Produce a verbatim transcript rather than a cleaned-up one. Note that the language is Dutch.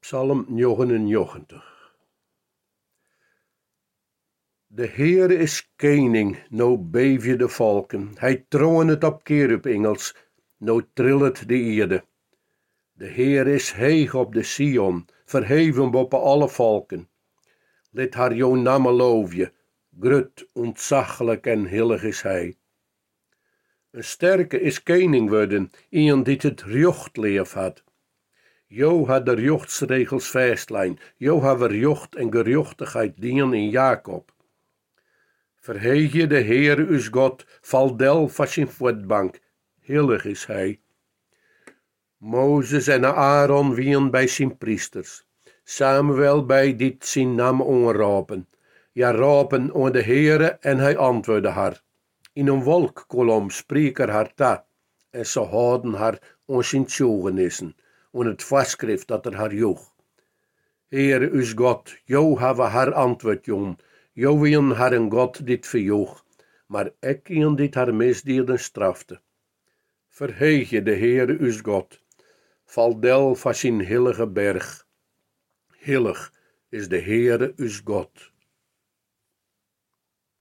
Psalm negenennegentig. De Heere is koning, nou beefje de volken. Hij troont op kerubengels, nou trillet de aarde. De Heer is heeg op de Sion, verheven boven alle volken. Let haar jouw namen loofje, grut, ontzaglijk en hillig is hij. Een sterke is koning worden, iemand die het jocht leef had. Jo had de jochtsregels vastlijn, jo had verjocht en gerjochtigheid dien in Jacob. Verheeg je de Heere us God, val del van zijn voetbank, hillig is hij. Mozes en Aaron wien bij zijn priesters, Samuel bij dit zijn naam onrapen. Ja, rapen aan de Heere en hij antwoordde haar. In een wolkkolom spreek er haar ta, en ze houden haar aan zijn tjogenissen, aan het vastschrift dat er haar joeg. Heere us God, jo have haar antwoord jong, jo wien haar een God dit verjoeg, maar ik in dit haar misdeden strafte. Verheeg je de Heere us God, val del van zijn hillige berg. Hillig is de Heere us God.